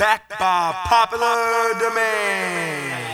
Backed by popular demand.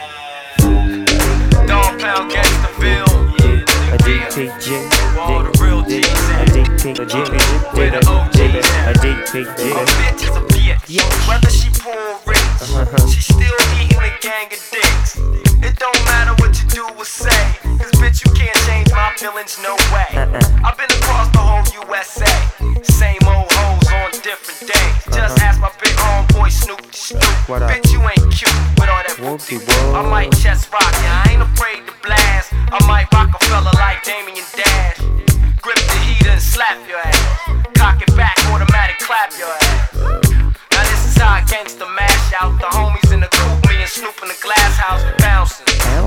Dog Pound Gangsterville. A DPG, All the real G's a DPG, where the OG's a at. DPG. A bitch is a bitch. Whether she poor or rich, she still eating a gang of dicks. It don't matter what you do or say, cause bitch you can't change my feelings, no way. I've been across the whole USA, same old hoes on different days. Just ask my big homeboy Snoop the Snoop. Bitch you ain't cute with all that whoopty whoop. I might chest rock ya, I ain't afraid to blast. I might rock a fella like Damien Dash. Grip the heater and slap your ass. Cock it back, automatic clap your ass. Now this is how a gangster mash out. The homies in the coupe, me and Snoop in the glass house, bouncing,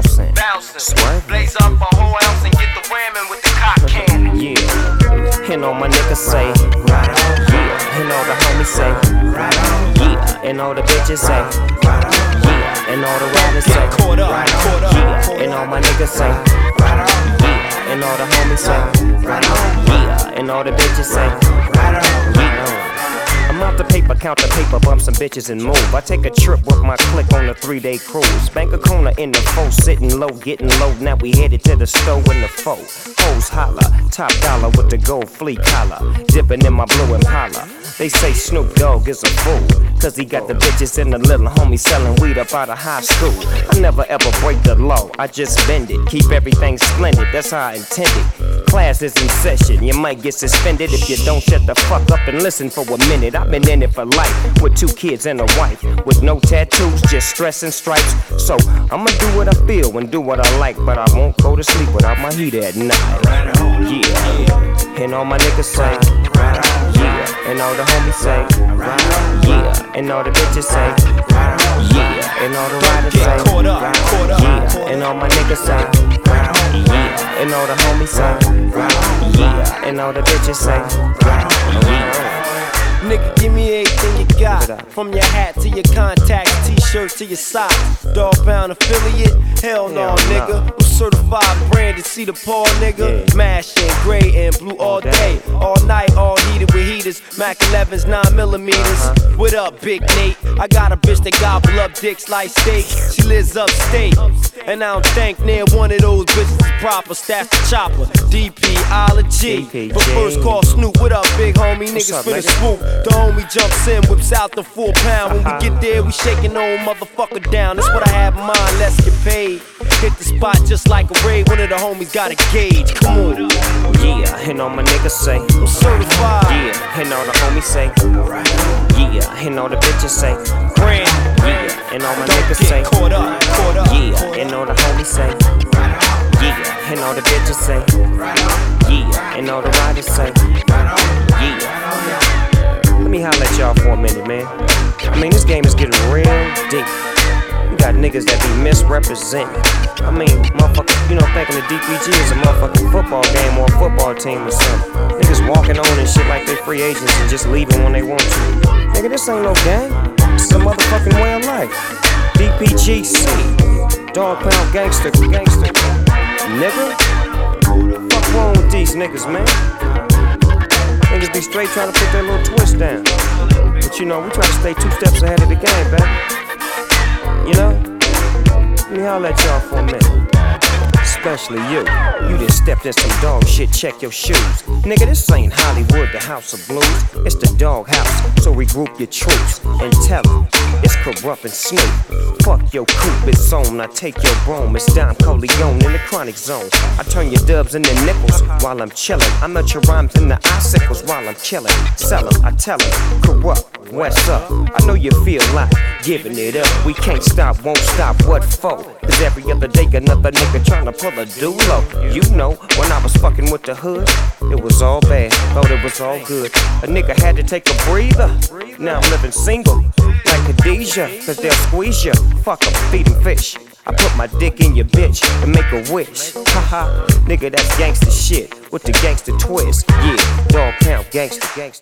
blaze up a whole ounce and get the whamming with the cock cannon. Yeah, and all my niggas say, yeah, and all the homies say, yeah, and all the bitches say, yeah, and all the riders say, yeah, and all my niggas say, yeah, and all the homies say, yeah, and all the bitches say, yeah. I'm out the paper, count the paper, bump some bitches and move. I take a trip with my clique on a 3-day cruise. Bank a corner in the foe, sitting low, getting low. Now we headed to the store in the foe. Hoes holla, top dollar with the gold flea collar. Dipping in my blue Impala. They say Snoop Dogg is a fool, cause he got the bitches and the little homie selling weed up out of high school. I never ever break the law, I just bend it. Keep everything splendid, that's how I intended. Class is in session, you might get suspended if you don't shut the fuck up and listen for a minute. I've been in it for life, with 2 kids and a wife, with no tattoos, just stress and stripes. So I'ma do what I feel and do what I like, but I won't go to sleep without my heater at night. Yeah, and all my niggas say, yeah, and all the homies say, yeah, and all the bitches say, yeah, and all the riders say, yeah, and all my niggas say, yeah, and all the homies say, yeah, and all the bitches say, yeah. Nigga, give me everything you got. From your hat to your contacts, t-shirt to your socks. Dog Pound affiliate? Hell no, nigga. I'm certified branded, see the paw, nigga. Mashing gray and blue all day, all night, all heated with heaters. Mac 11s, 9mm. What up, Big Nate? I got a bitch that gobble up dicks like steak. She lives upstate, and I don't think near one of those bitches is proper. Staff the chopper, DPology. But first call Snoop. What up, big homie? Niggas finna swoop. The homie jumps in, whips out the 4 pound. When we get there, we shaking old motherfucker down. That's what I have in mind, let's get paid. Hit the spot just like a raid. One of the homies got a gauge, come on. Yeah, and all my niggas say, I'm certified. Yeah, and all the homies say, yeah, and all the bitches say, Grand. yeah, and all my niggas say, Caught up. yeah, and all the homies say, yeah, and all the bitches say, yeah, and all the riders say, yeah. Let me holler at y'all for a minute, man. I mean, this game is getting real deep. You got niggas that be misrepresented. I mean, motherfuckers, you know, thinking the DPG is a motherfucking football game or a football team or something. Niggas walking on and shit like they free agents and just leaving when they want to. Nigga, this ain't no game. It's a motherfucking way of life. DPGC, Dog Pound Gangster, nigga. Fuck wrong with these niggas, man? Niggas be straight trying to put their little twist down. But you know, we try to stay 2 steps ahead of the game, baby. You know? Let me holler at y'all for a minute. Especially you. You just stepped in some dog shit, check your shoes. Nigga, this ain't Hollywood, the house of blues. It's the dog house, so regroup your troops and tell them it's Corrupt and Snoop. Fuck your coupe, it's on, I take your brome. It's Don Corleone in the chronic zone. I turn your dubs into nickels while I'm chillin'. I melt your rhymes into icicles while I'm killin'. Sell 'em, I tell 'em, Corrupt, what's up? I know you feel like giving it up. We can't stop, won't stop, what for? Cause every other day another nigga tryna pull a dulo. You know, when I was fucking with the hood, it was all bad, thought it was all good. A nigga had to take a breather. Now I'm living single, like Khadijah, cause they'll squeeze ya. Fuck 'em, feed 'em fish. I put my dick in your bitch and make a wish. Haha, nigga, that's gangsta shit with the gangsta twist. Yeah, Dog Pound gangsta.